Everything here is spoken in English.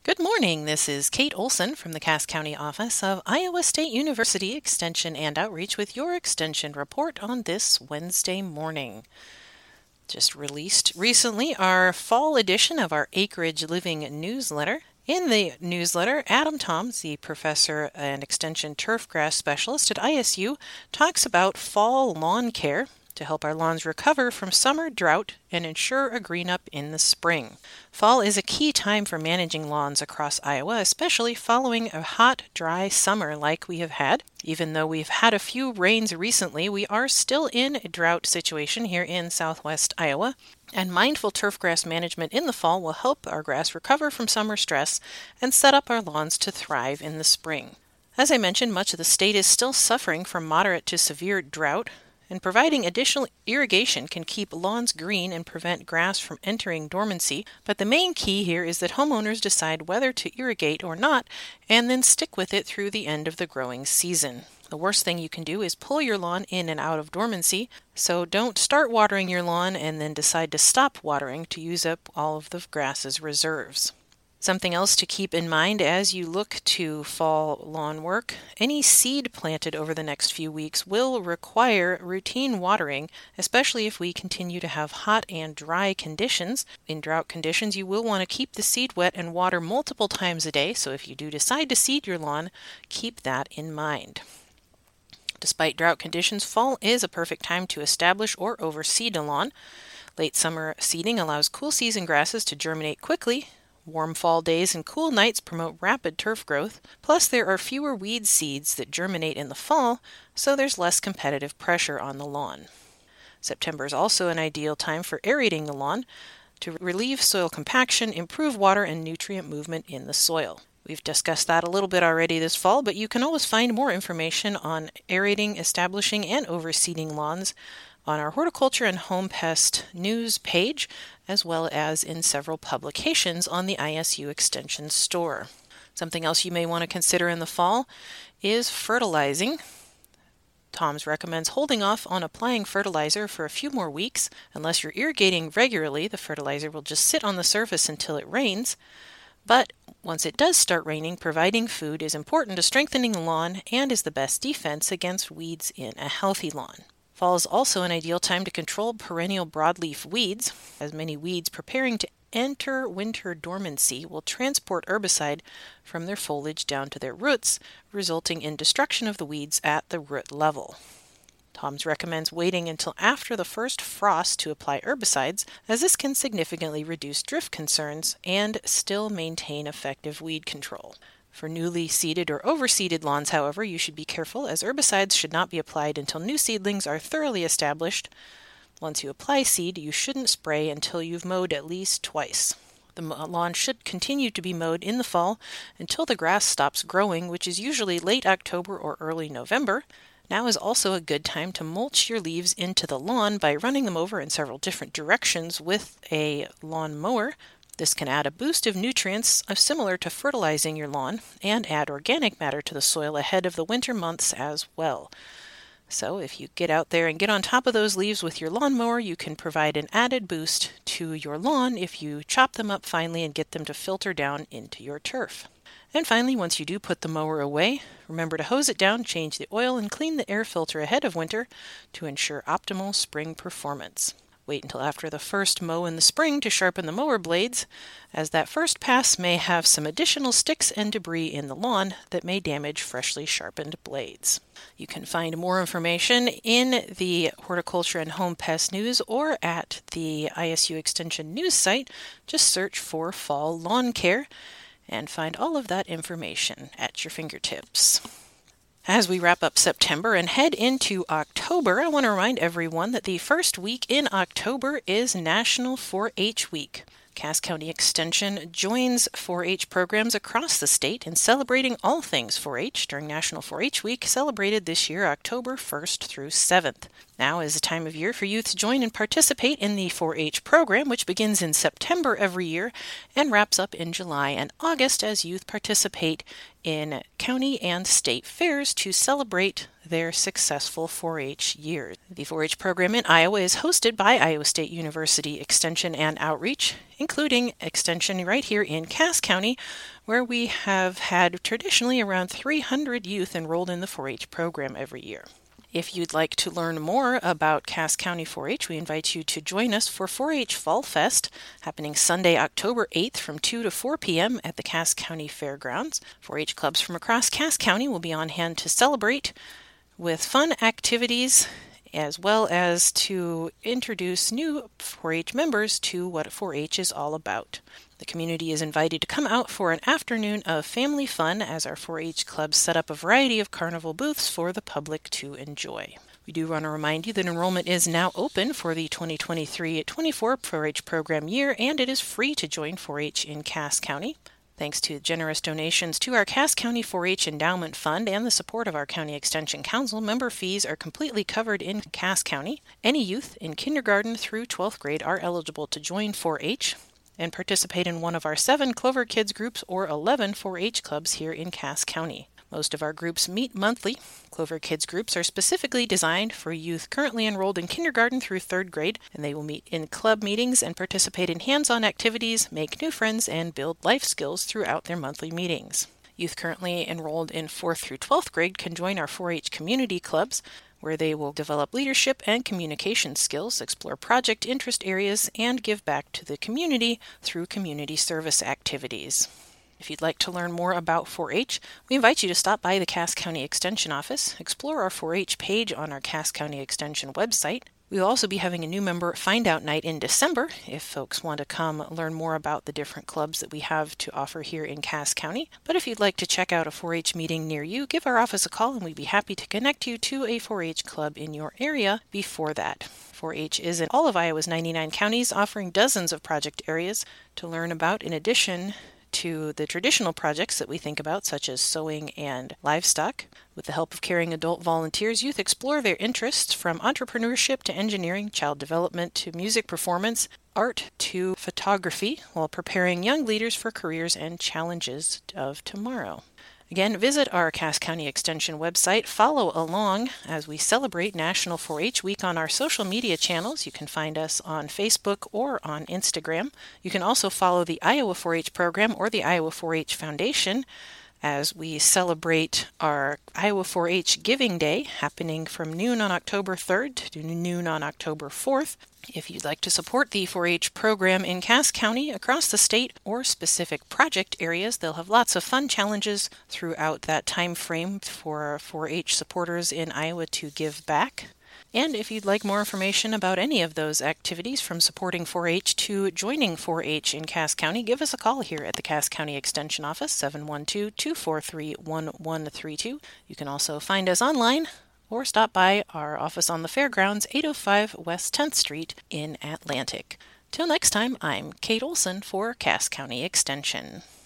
Good morning. This is Kate Olson from the Cass County office of Iowa State University Extension and Outreach with your Extension report on this Wednesday morning. Just released recently our fall edition of our Acreage Living newsletter. In the newsletter, Adam Toms, the professor and extension turfgrass specialist at ISU, talks about fall lawn care to help our lawns recover from summer drought and ensure a green up in the spring. Fall is a key time for managing lawns across Iowa, especially following a hot, dry summer like we have had. Even though we've had a few rains recently, we are still in a drought situation here in southwest Iowa, and mindful turfgrass management in the fall will help our grass recover from summer stress and set up our lawns to thrive in the spring. As I mentioned, much of the state is still suffering from moderate to severe drought, and providing additional irrigation can keep lawns green and prevent grass from entering dormancy. But the main key here is that homeowners decide whether to irrigate or not, and then stick with it through the end of the growing season. The worst thing you can do is pull your lawn in and out of dormancy, so don't start watering your lawn and then decide to stop watering to use up all of the grass's reserves. Something else to keep in mind as you look to fall lawn work, any seed planted over the next few weeks will require routine watering, especially if we continue to have hot and dry conditions. In drought conditions, you will want to keep the seed wet and water multiple times a day, so if you do decide to seed your lawn, keep that in mind. Despite drought conditions, fall is a perfect time to establish or overseed a lawn. Late summer seeding allows cool season grasses to germinate quickly. Warm fall days and cool nights promote rapid turf growth, plus there are fewer weed seeds that germinate in the fall, so there's less competitive pressure on the lawn. September is also an ideal time for aerating the lawn to relieve soil compaction, improve water and nutrient movement in the soil. We've discussed that a little bit already this fall, but you can always find more information on aerating, establishing, and overseeding lawns on our Horticulture and Home Pest news page, as well as in several publications on the ISU Extension store. Something else you may want to consider in the fall is fertilizing. Toms recommends holding off on applying fertilizer for a few more weeks. Unless you're irrigating regularly, the fertilizer will just sit on the surface until it rains. But once it does start raining, providing food is important to strengthening the lawn and is the best defense against weeds in a healthy lawn. Fall is also an ideal time to control perennial broadleaf weeds, as many weeds preparing to enter winter dormancy will transport herbicide from their foliage down to their roots, resulting in destruction of the weeds at the root level. Toms recommends waiting until after the first frost to apply herbicides, as this can significantly reduce drift concerns and still maintain effective weed control. For newly seeded or overseeded lawns, however, you should be careful, as herbicides should not be applied until new seedlings are thoroughly established. Once you apply seed, you shouldn't spray until you've mowed at least twice. The lawn should continue to be mowed in the fall until the grass stops growing, which is usually late October or early November. Now is also a good time to mulch your leaves into the lawn by running them over in several different directions with a lawn mower. This can add a boost of nutrients similar to fertilizing your lawn and add organic matter to the soil ahead of the winter months as well. So if you get out there and get on top of those leaves with your lawnmower, you can provide an added boost to your lawn if you chop them up finely and get them to filter down into your turf. And finally, once you do put the mower away, remember to hose it down, change the oil, and clean the air filter ahead of winter to ensure optimal spring performance. Wait until after the first mow in the spring to sharpen the mower blades, as that first pass may have some additional sticks and debris in the lawn that may damage freshly sharpened blades. You can find more information in the Horticulture and Home Pest News or at the ISU Extension news site. Just search for Fall Lawn Care and find all of that information at your fingertips. As we wrap up September and head into October, I want to remind everyone that the first week in October is National 4-H Week. Cass County Extension joins 4-H programs across the state in celebrating all things 4-H during National 4-H Week, celebrated this year October 1st through 7th. Now is the time of year for youth to join and participate in the 4-H program, which begins in September every year and wraps up in July and August as youth participate in county and state fairs to celebrate their successful 4-H years. The 4-H program in Iowa is hosted by Iowa State University Extension and Outreach, including Extension right here in Cass County, where we have had traditionally around 300 youth enrolled in the 4-H program every year. If you'd like to learn more about Cass County 4-H, we invite you to join us for 4-H Fall Fest, happening Sunday, October 8th from 2 to 4 p.m. at the Cass County Fairgrounds. 4-H clubs from across Cass County will be on hand to celebrate with fun activities, as well as to introduce new 4-H members to what 4-H is all about. The community is invited to come out for an afternoon of family fun as our 4-H clubs set up a variety of carnival booths for the public to enjoy. We do want to remind you that enrollment is now open for the 2023-24 4-H program year, and it is free to join 4-H in Cass County. Thanks to generous donations to our Cass County 4-H Endowment Fund and the support of our County Extension Council, member fees are completely covered in Cass County. Any youth in kindergarten through 12th grade are eligible to join 4-H and participate in one of our 7 Clover Kids groups or 11 4-H clubs here in Cass County. Most of our groups meet monthly. Clover Kids groups are specifically designed for youth currently enrolled in kindergarten through 3rd grade, and they will meet in club meetings and participate in hands-on activities, make new friends, and build life skills throughout their monthly meetings. Youth currently enrolled in 4th through 12th grade can join our 4-H community clubs, where they will develop leadership and communication skills, explore project interest areas, and give back to the community through community service activities. If you'd like to learn more about 4-H, we invite you to stop by the Cass County Extension office, explore our 4-H page on our Cass County Extension website. We will also be having a new member Find Out Night in December if folks want to come learn more about the different clubs that we have to offer here in Cass County. But if you'd like to check out a 4-H meeting near you, give our office a call and we'd be happy to connect you to a 4-H club in your area before that. 4-H is in all of Iowa's 99 counties, offering dozens of project areas to learn about in addition to the traditional projects that we think about, such as sewing and livestock. With the help of caring adult volunteers, youth explore their interests from entrepreneurship to engineering, child development to music performance, art to photography, while preparing young leaders for careers and challenges of tomorrow. Again, visit our Cass County Extension website. Follow along as we celebrate National 4-H Week on our social media channels. You can find us on Facebook or on Instagram. You can also follow the Iowa 4-H program or the Iowa 4-H Foundation as we celebrate our Iowa 4-H Giving Day, happening from noon on October 3rd to noon on October 4th. If you'd like to support the 4-H program in Cass County, across the state, or specific project areas, they'll have lots of fun challenges throughout that time frame for 4-H supporters in Iowa to give back. And if you'd like more information about any of those activities, from supporting 4-H to joining 4-H in Cass County, give us a call here at the Cass County Extension Office, 712-243-1132. You can also find us online or stop by our office on the fairgrounds, 805 West 10th Street in Atlantic. Till next time, I'm Kate Olson for Cass County Extension.